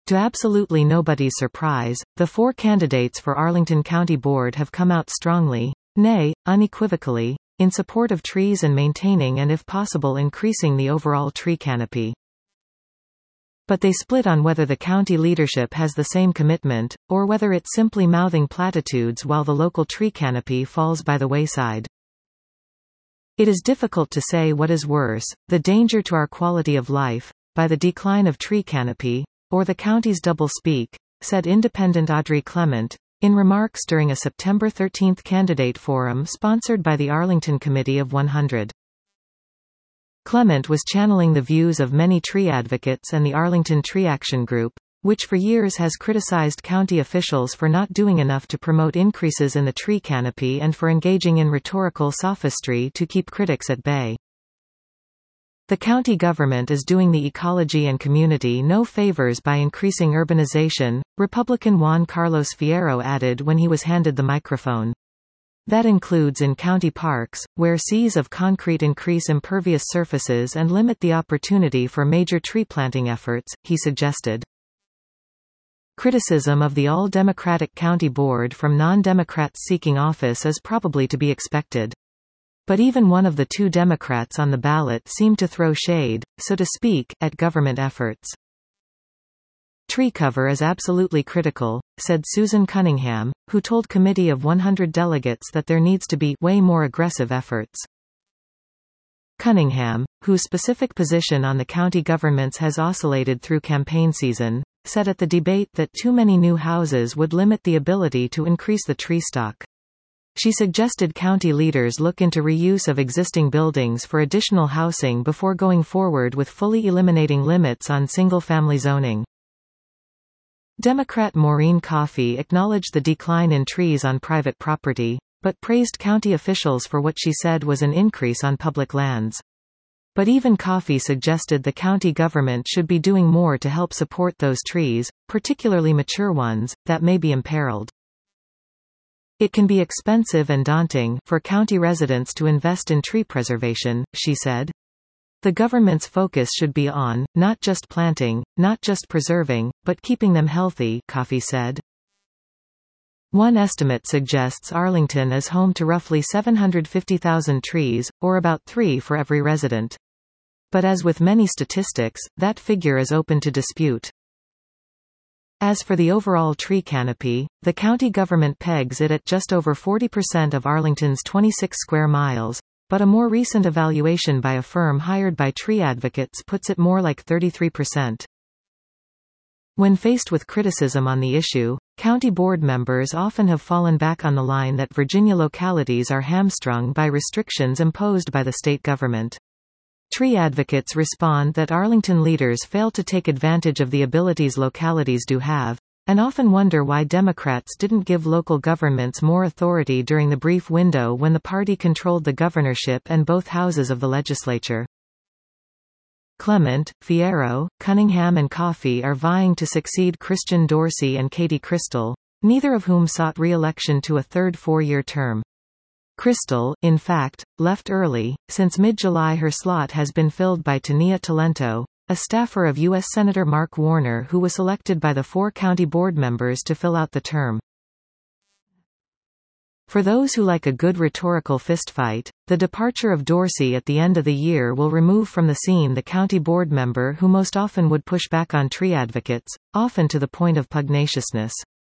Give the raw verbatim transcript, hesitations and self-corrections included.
To absolutely nobody's surprise, the four candidates for Arlington County Board have come out strongly, nay, unequivocally, in support of trees and maintaining and if possible increasing the overall tree canopy. But they split on whether the county leadership has the same commitment, or whether it's simply mouthing platitudes while the local tree canopy falls by the wayside. It is difficult to say what is worse, the danger to our quality of life, by the decline of tree canopy, or the county's double-speak, said independent Audrey Clement, in remarks during a September thirteenth candidate forum sponsored by the Arlington Committee of one hundred. Clement was channeling the views of many tree advocates and the Arlington Tree Action Group, which for years has criticized county officials for not doing enough to promote increases in the tree canopy and for engaging in rhetorical sophistry to keep critics at bay. The county government is doing the ecology and community no favors by increasing urbanization, Republican Juan Carlos Fierro added when he was handed the microphone. That includes in county parks, where seas of concrete increase impervious surfaces and limit the opportunity for major tree planting efforts, he suggested. Criticism of the all-Democratic county board from non-Democrats seeking office is probably to be expected. But even one of the two Democrats on the ballot seemed to throw shade, so to speak, at government efforts. Tree cover is absolutely critical, said Susan Cunningham, who told Committee of one hundred delegates that there needs to be way more aggressive efforts. Cunningham, whose specific position on the county governments has oscillated through campaign season, said at the debate that too many new houses would limit the ability to increase the tree stock. She suggested county leaders look into reuse of existing buildings for additional housing before going forward with fully eliminating limits on single-family zoning. Democrat Maureen Coffey acknowledged the decline in trees on private property, but praised county officials for what she said was an increase on public lands. But even Coffey suggested the county government should be doing more to help support those trees, particularly mature ones, that may be imperiled. It can be expensive and daunting for county residents to invest in tree preservation, she said. The government's focus should be on, not just planting, not just preserving, but keeping them healthy, Coffey said. One estimate suggests Arlington is home to roughly seven hundred fifty thousand trees, or about three for every resident. But as with many statistics, that figure is open to dispute. As for the overall tree canopy, the county government pegs it at just over forty percent of Arlington's twenty-six square miles, but a more recent evaluation by a firm hired by tree advocates puts it more like thirty-three percent. When faced with criticism on the issue, county board members often have fallen back on the line that Virginia localities are hamstrung by restrictions imposed by the state government. Tree advocates respond that Arlington leaders fail to take advantage of the abilities localities do have, and often wonder why Democrats didn't give local governments more authority during the brief window when the party controlled the governorship and both houses of the legislature. Clement, Fierro, Cunningham and Coffey are vying to succeed Christian Dorsey and Katie Crystal, neither of whom sought re-election to a third four-year term. Crystal, in fact, left early. Since mid-July her slot has been filled by Tania Talento, a staffer of U S Senator Mark Warner who was selected by the four county board members to fill out the term. For those who like a good rhetorical fistfight, the departure of Dorsey at the end of the year will remove from the scene the county board member who most often would push back on tree advocates, often to the point of pugnaciousness.